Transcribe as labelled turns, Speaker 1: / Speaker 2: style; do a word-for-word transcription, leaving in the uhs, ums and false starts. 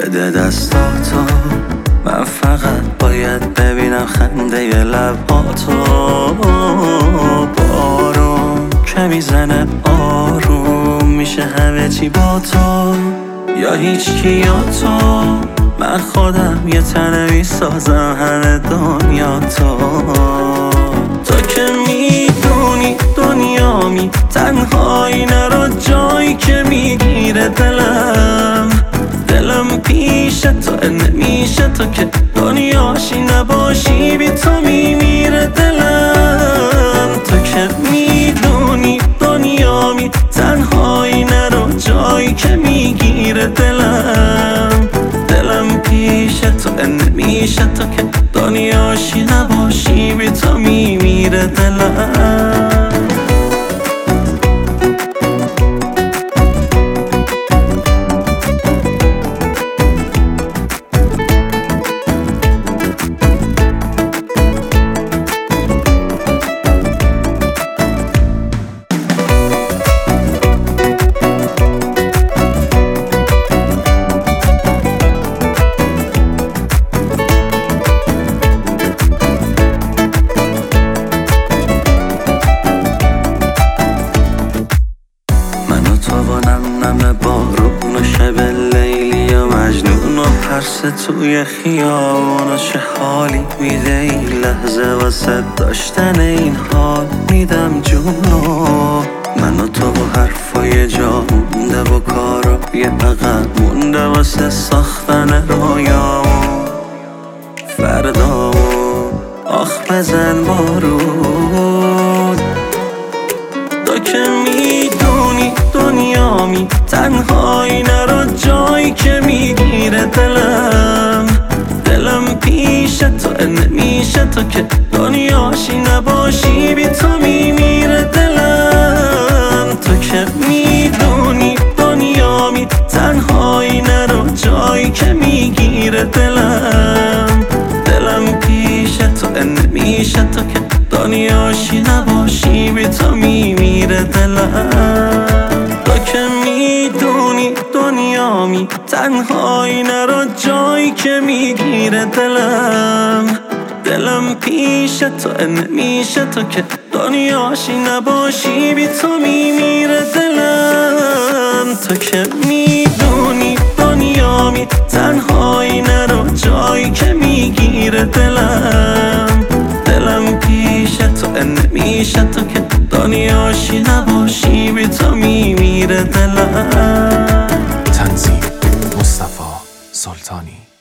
Speaker 1: بده دستاتو، من فقط باید ببینم خنده ی لباتو. بارون که میزنه آروم میشه همه چی با تو، یا هیچ کی یا تو. من خودم یه تنه میسازم همه دنیا تو. تو که میدونی دنیامی، تنهایی نرو جایی که میگیره دلم. دلم پیش تو نمیشه، تو که دنیاشی نباشی بی تو میمیره دلم. تو که میدونی دنیامی، تنهایی نرو جایی که میگیره دلم. دلم پیش تو نمیشه، تو که دنیاشی نباشی بی تو میمیره دلم. نم بارون و شب لیلی و مجنون و پرس توی خیابون و چه حالی میده این لحظه واسه داشتن این حال. میدم جونو من و تو و حرفای جا مونده و کارا یه عقب مونده واسه ساختن رویامون فردامون. آخ بزن بارون، تو که میدونی دنیامی، تنهایی نرو جایی که میگیره دلم. دلم پیش تو نمیشه، تو که دنیاشی نباشی بی تو میمیره دلم. تو که میدونی دنیامی، تنهایی نرو جایی که میگیره دلم. دلم پیش تو نمیشه، تو که دنیاشی نباشی بی تو میمیره دلم. تو که میدونی دنیامی، تنهایی نرو جایی که میگیره دلم. دلم پیش تو نمیشه، تو که دنیاشی نباشی بی تو میمیره دلم. تو که میدونی دنیامی، تنهایی نرو جایی که میگیره دلم. دلم پیش تو نمیشه، تو که دنیاشی نباشی بی تو میمیره دلم.
Speaker 2: تنظیم مصطفی سلطانی.